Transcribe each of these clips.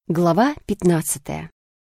Глава 15.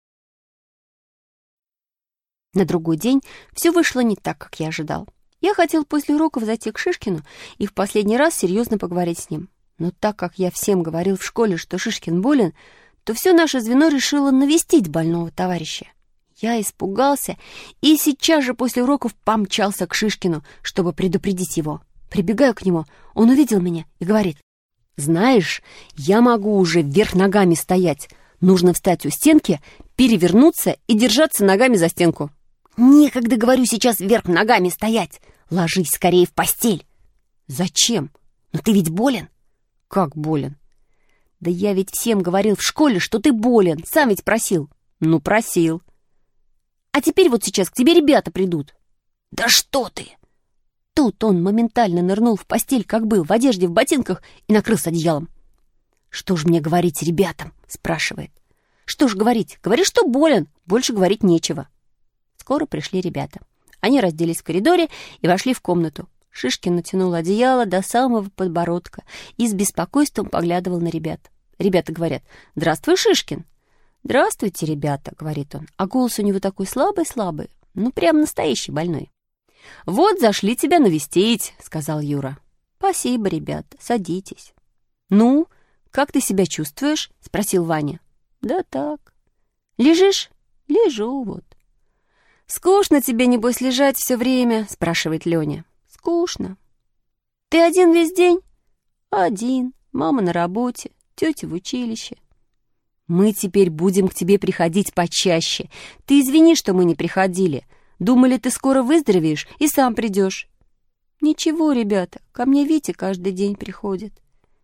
На другой день все вышло не так, как я ожидал. Я хотел после уроков зайти к Шишкину и в последний раз серьезно поговорить с ним. Но так как я всем говорил в школе, что Шишкин болен, то все наше звено решило навестить больного товарища. Я испугался и сейчас же после уроков помчался к Шишкину, чтобы предупредить его. Прибегаю к нему, он увидел меня и говорит: «Знаешь, я могу уже вверх ногами стоять. Нужно встать у стенки, перевернуться и держаться ногами за стенку». «Некогда, говорю, сейчас вверх ногами стоять. Ложись скорее в постель». «Зачем? Но ты ведь болен». «Как болен?» «Да я ведь всем говорил в школе, что ты болен. Сам ведь просил». «Ну, просил». «А теперь вот сейчас к тебе ребята придут». «Да что ты!» Тут он моментально нырнул в постель, как был, в одежде, в ботинках, и накрылся одеялом. «Что ж мне говорить ребятам?» — спрашивает. «Что ж говорить? Говори, что болен. Больше говорить нечего». Скоро пришли ребята. Они разделись в коридоре и вошли в комнату. Шишкин натянул одеяло до самого подбородка и с беспокойством поглядывал на ребят. Ребята говорят: «Здравствуй, Шишкин». «Здравствуйте, ребята», — говорит он, а голос у него такой слабый-слабый, ну прям настоящий больной. «Вот зашли тебя навестить», — сказал Юра. «Спасибо, ребята, садитесь». «Ну, как ты себя чувствуешь?» — спросил Ваня. «Да так». «Лежишь?» «Лежу вот». «Скучно тебе, небось, лежать все время?» — спрашивает Леня. «Скучно». «Ты один весь день?» «Один. Мама на работе, тетя в училище». «Мы теперь будем к тебе приходить почаще. Ты извини, что мы не приходили. Думали, ты скоро выздоровеешь и сам придешь». «Ничего, ребята, ко мне Витя каждый день приходит».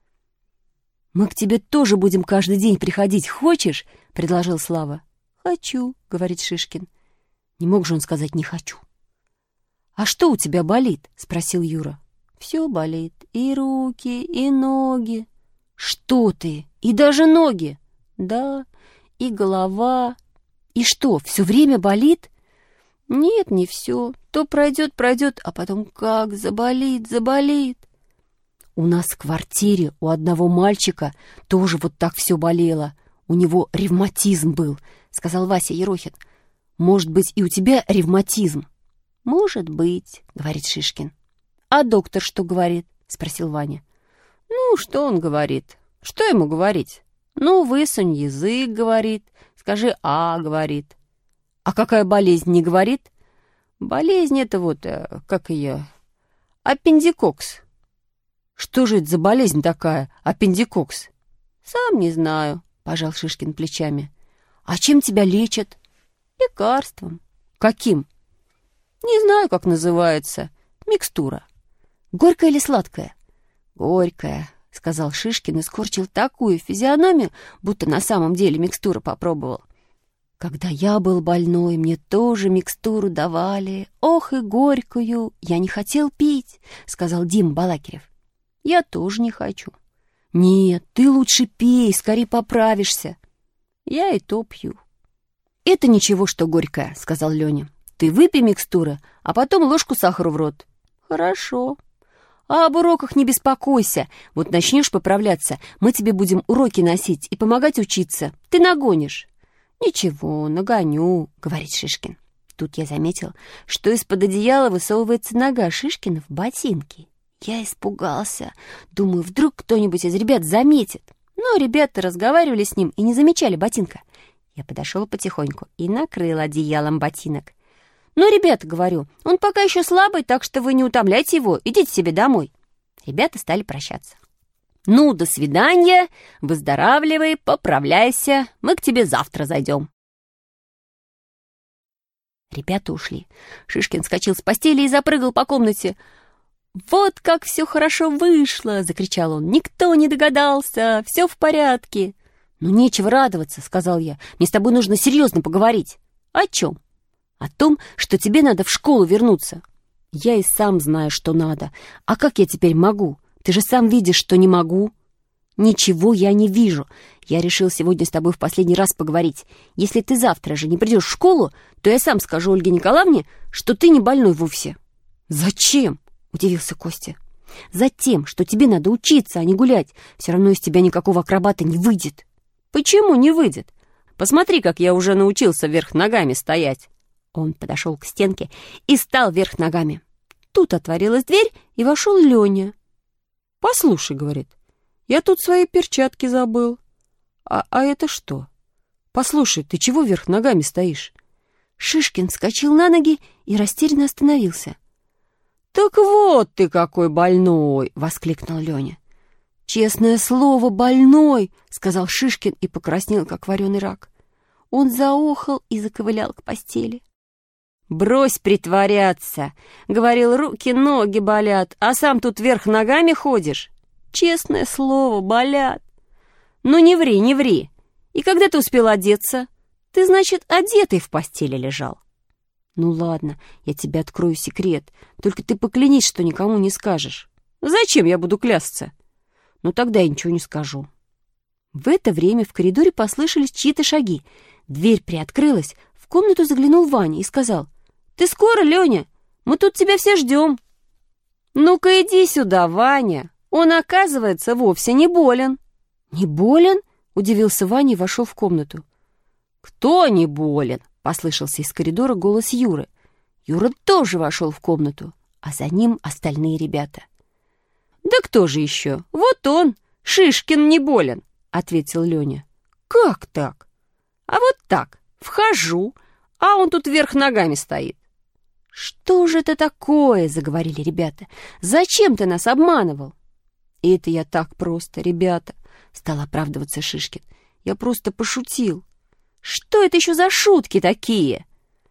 «Мы к тебе тоже будем каждый день приходить. Хочешь?» — предложил Слава. «Хочу», — говорит Шишкин. Не мог же он сказать «не хочу». «А что у тебя болит?» — спросил Юра. «Все болит. И руки, и ноги». «Что ты? И даже ноги?» «Да, и голова». «И что, все время болит?» «Нет, не все. То пройдет, а потом как заболит. У нас в квартире у одного мальчика тоже вот так все болело. У него ревматизм был», — сказал Вася Ерохин. «Может быть, и у тебя ревматизм?» «Может быть», — говорит Шишкин. «А доктор что говорит?» — спросил Ваня. «Ну, что он говорит? Что ему говорить? Ну, высунь язык, говорит. Скажи «а», говорит». «А какая болезнь, не говорит?» «Болезнь это вот, как ее, аппендикокс». «Что же это за болезнь такая, аппендикокс?» «Сам не знаю», — пожал Шишкин плечами. «А чем тебя лечат?» «Лекарством». «Каким?» «Не знаю, как называется. Микстура». «Горькая или сладкая?» «Горькая», — сказал Шишкин и скорчил такую физиономию, будто на самом деле микстуру попробовал. «Когда я был больной, мне тоже микстуру давали. Ох и горькую! Я не хотел пить», — сказал Дима Балакирев. «Я тоже не хочу». «Нет, ты лучше пей, скорее поправишься». «Я и то пью». «Это ничего, что горькая», — сказал Леня. «Ты выпей микстуры, а потом ложку сахара в рот». «Хорошо». «А об уроках не беспокойся. Вот начнешь поправляться, мы тебе будем уроки носить и помогать учиться. Ты нагонишь». «Ничего, нагоню», — говорит Шишкин. Тут я заметил, что из-под одеяла высовывается нога Шишкина в ботинке. Я испугался. Думаю, вдруг кто-нибудь из ребят заметит. Но ребята разговаривали с ним и не замечали ботинка. Я подошел потихоньку и накрыл одеялом ботинок. «Ну, ребята, — говорю, — он пока еще слабый, так что вы не утомляйте его, идите себе домой». Ребята стали прощаться. «Ну, до свидания, выздоравливай, поправляйся, мы к тебе завтра зайдем». Ребята ушли. Шишкин вскочил с постели и запрыгал по комнате. «Вот как все хорошо вышло!» — закричал он. «Никто не догадался, все в порядке». «Ну, нечего радоваться», — сказал я. «Мне с тобой нужно серьезно поговорить». «О чем?» «О том, что тебе надо в школу вернуться». «Я и сам знаю, что надо. А как я теперь могу? Ты же сам видишь, что не могу». «Ничего я не вижу. Я решил сегодня с тобой в последний раз поговорить. Если ты завтра же не придешь в школу, то я сам скажу Ольге Николаевне, что ты не больной вовсе». «Зачем?» — удивился Костя. «Затем, что тебе надо учиться, а не гулять. Все равно из тебя никакого акробата не выйдет». Почему не выйдет? Посмотри, как я уже научился вверх ногами стоять». Он подошел к стенке и стал вверх ногами. Тут отворилась дверь, и вошел Леня. «Послушай, — говорит, — я тут свои перчатки забыл». А это что? Послушай, ты чего вверх ногами стоишь?» Шишкин вскочил на ноги и растерянно остановился. «Так вот ты какой больной!» — воскликнул Леня. «Честное слово, больной!» — сказал Шишкин и покраснел, как вареный рак. Он заохал и заковылял к постели. «Брось притворяться!» — говорил, руки, ноги болят, а сам тут вверх ногами ходишь. «Честное слово, болят!» «Ну не ври, не ври! И когда ты успел одеться? Ты, значит, одетый в постели лежал». «Ну ладно, я тебе открою секрет, только ты поклянись, что никому не скажешь». «Зачем я буду клясться?» «Ну тогда я ничего не скажу». В это время в коридоре послышались чьи-то шаги. Дверь приоткрылась, в комнату заглянул Ваня и сказал: «Ты скоро, Леня? Мы тут тебя все ждем». «Ну-ка иди сюда, Ваня. Он, оказывается, вовсе не болен». «Не болен?» — удивился Ваня и вошел в комнату. «Кто не болен?» — послышался из коридора голос Юры. Юра тоже вошел в комнату, а за ним остальные ребята. «Да кто же еще? Вот он, Шишкин, не болен», — ответил Леня. «Как так?» «А вот так. Вхожу, а он тут вверх ногами стоит». «Что же это такое?» — заговорили ребята. «Зачем ты нас обманывал?» «Это я так просто, ребята», — стал оправдываться Шишкин. «Я просто пошутил». «Что это еще за шутки такие?»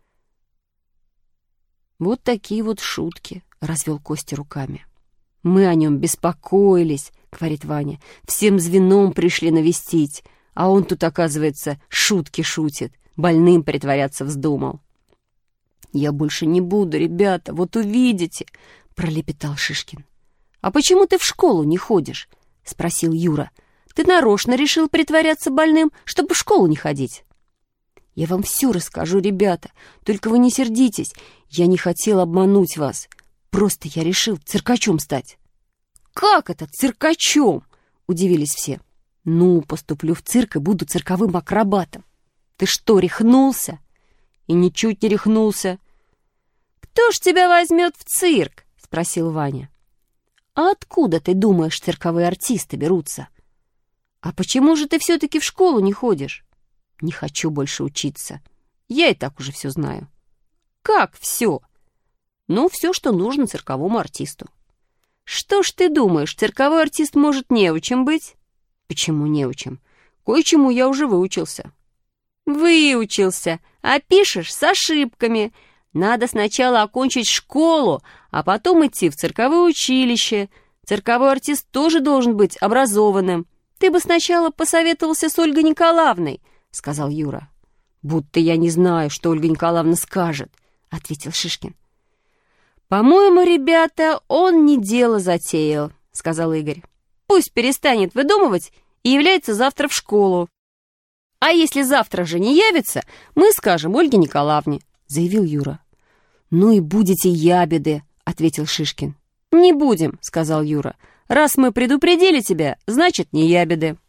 «Вот такие вот шутки», — развел Костя руками. «Мы о нем беспокоились», — говорит Ваня. «Всем звеном пришли навестить, а он тут, оказывается, шутки шутит, больным притворяться вздумал». «Я больше не буду, ребята, вот увидите», — пролепетал Шишкин. «А почему ты в школу не ходишь?» — спросил Юра. «Ты нарочно решил притворяться больным, чтобы в школу не ходить?» «Я вам все расскажу, ребята, только вы не сердитесь. Я не хотел обмануть вас. Просто я решил циркачом стать». «Как это циркачом?» — удивились все. «Ну, поступлю в цирк и буду цирковым акробатом». «Ты что, рехнулся?» «И ничуть не рехнулся». «Кто ж тебя возьмет в цирк?» — спросил Ваня. «А откуда, ты думаешь, цирковые артисты берутся?» «А почему же ты все-таки в школу не ходишь?» «Не хочу больше учиться. Я и так уже все знаю». «Как все?» «Ну, все, что нужно цирковому артисту». «Что ж ты думаешь, цирковой артист может неучим быть?» «Почему неучим? Кое-чему я уже выучился». «Выучился, а пишешь с ошибками. Надо сначала окончить школу, а потом идти в цирковое училище. Цирковой артист тоже должен быть образованным. Ты бы сначала посоветовался с Ольгой Николаевной», — сказал Юра. «Будто я не знаю, что Ольга Николаевна скажет», — ответил Шишкин. «По-моему, ребята, он не дело затеял», — сказал Игорь. «Пусть перестанет выдумывать и является завтра в школу. А если завтра же не явится, мы скажем Ольге Николаевне», — заявил Юра. «Ну и будете ябеды», — ответил Шишкин. «Не будем», — сказал Юра. «Раз мы предупредили тебя, значит, не ябеды».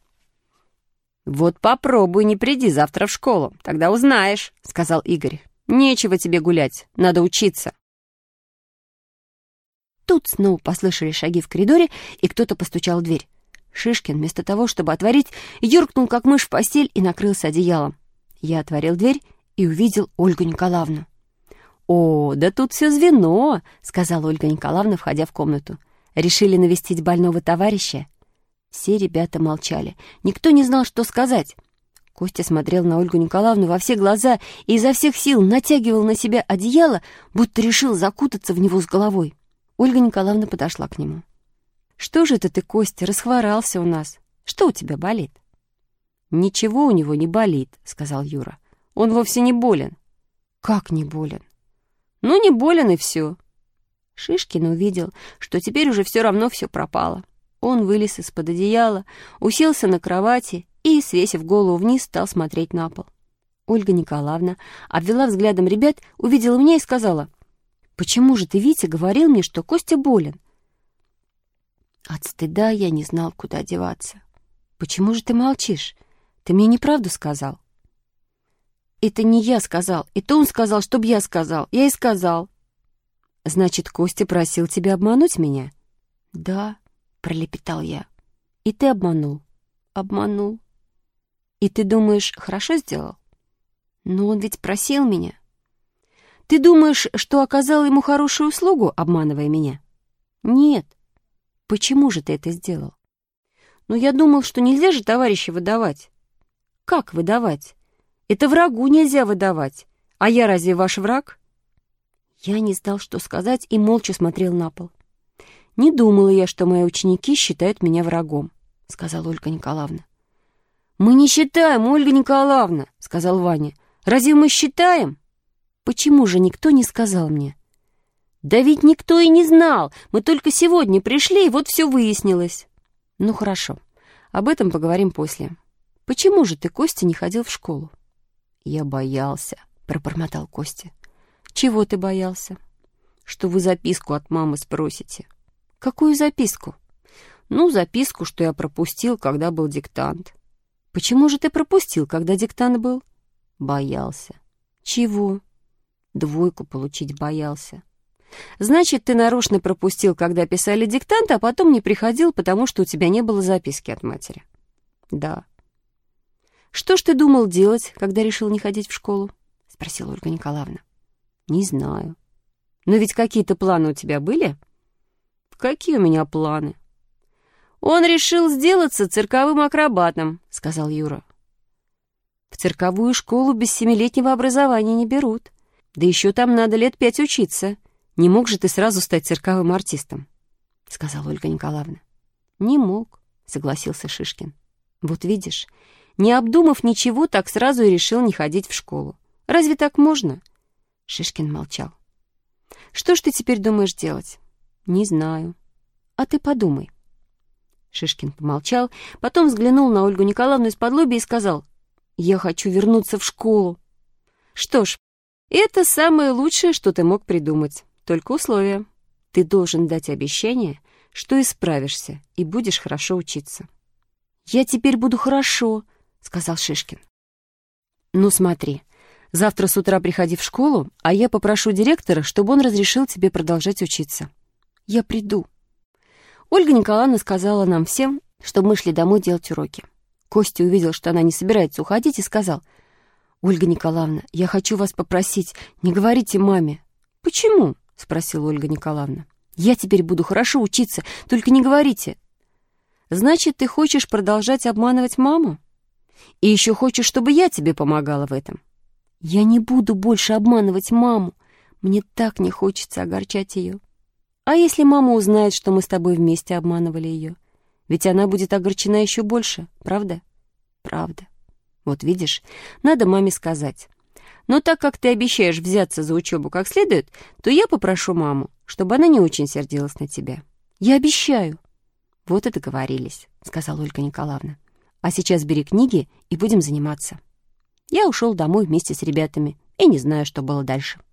«Вот попробуй не приди завтра в школу, тогда узнаешь», — сказал Игорь. «Нечего тебе гулять, надо учиться». Тут снова послышали шаги в коридоре, и кто-то постучал в дверь. Шишкин, вместо того, чтобы отворить, юркнул, как мышь, в постель и накрылся одеялом. Я отворил дверь и увидел Ольгу Николаевну. «О, да тут все звено», — сказала Ольга Николаевна, входя в комнату. «Решили навестить больного товарища?» Все ребята молчали. Никто не знал, что сказать. Костя смотрел на Ольгу Николаевну во все глаза и изо всех сил натягивал на себя одеяло, будто решил закутаться в него с головой. Ольга Николаевна подошла к нему. «Что же это ты, Костя, расхворался у нас? Что у тебя болит?» «Ничего у него не болит», — сказал Юра. «Он вовсе не болен». «Как не болен?» «Ну, не болен и все». Шишкин увидел, что теперь уже все равно все пропало. Он вылез из-под одеяла, уселся на кровати и, свесив голову вниз, стал смотреть на пол. Ольга Николаевна обвела взглядом ребят, увидела меня и сказала: «Почему же ты, Витя, говорил мне, что Костя болен?» От стыда я не знал, куда деваться. «Почему же ты молчишь? Ты мне неправду сказал. Это не я сказал, это он сказал, чтоб я сказал. Я и сказал. Значит, Костя просил тебя обмануть меня? Да, пролепетал я. И ты обманул. Обманул. И ты думаешь, хорошо сделал? Но он ведь просил меня. Ты думаешь, что оказал ему хорошую услугу, обманывая меня? Нет. Почему же ты это сделал? Ну, я думал, что нельзя же товарища выдавать. Как выдавать? Это врагу нельзя выдавать. А я разве ваш враг? Я не знал, что сказать, и молча смотрел на пол. Не думала я, что мои ученики считают меня врагом, сказала Ольга Николаевна. Мы не считаем, Ольга Николаевна, сказал Ваня. Разве мы считаем? Почему же никто не сказал мне? Да ведь никто и не знал. Мы только сегодня пришли, и вот все выяснилось. Ну, хорошо. Об этом поговорим после. Почему же ты, Костя, не ходил в школу? Я боялся, пробормотал Костя. Чего ты боялся? Что вы записку от мамы спросите. Какую записку? Ну, записку, что я пропустил, когда был диктант. Почему же ты пропустил, когда диктант был? Боялся. Чего? 2 получить боялся. Значит, ты нарочно пропустил, когда писали диктант, а потом не приходил, потому что у тебя не было записки от матери. Да. Что ж ты думал делать, когда решил не ходить в школу? Спросила Ольга Николаевна. Не знаю. Но ведь какие-то планы у тебя были? Какие у меня планы? Он решил сделаться цирковым акробатом, сказал Юра. В цирковую школу без 7-летнего образования не берут. Да еще там надо лет 5 учиться. Не мог же ты сразу стать цирковым артистом, сказала Ольга Николаевна. Не мог, согласился Шишкин. Вот видишь, не обдумав ничего, так сразу и решил не ходить в школу. Разве так можно? Шишкин молчал. Что ж ты теперь думаешь делать? Не знаю. А ты подумай. Шишкин помолчал, потом взглянул на Ольгу Николаевну исподлобья и сказал: «Я хочу вернуться в школу». «Что ж, это самое лучшее, что ты мог придумать. Только условие. Ты должен дать обещание, что исправишься и будешь хорошо учиться». «Я теперь буду хорошо», — сказал Шишкин. «Ну смотри, завтра с утра приходи в школу, а я попрошу директора, чтобы он разрешил тебе продолжать учиться». «Я приду». Ольга Николаевна сказала нам всем, чтобы мы шли домой делать уроки. Костя увидел, что она не собирается уходить, и сказал: «Ольга Николаевна, я хочу вас попросить, не говорите маме». «Почему?» — спросила Ольга Николаевна. «Я теперь буду хорошо учиться, только не говорите». «Значит, ты хочешь продолжать обманывать маму? И еще хочешь, чтобы я тебе помогала в этом?» «Я не буду больше обманывать маму. Мне так не хочется огорчать ее. А если мама узнает, что мы с тобой вместе обманывали ее? Ведь она будет огорчена еще больше, правда?» «Правда. Вот видишь, надо маме сказать. Но так как ты обещаешь взяться за учебу как следует, то я попрошу маму, чтобы она не очень сердилась на тебя. Я обещаю». «Вот и договорились», — сказала Ольга Николаевна. «А сейчас бери книги и будем заниматься». Я ушел домой вместе с ребятами и не знаю, что было дальше.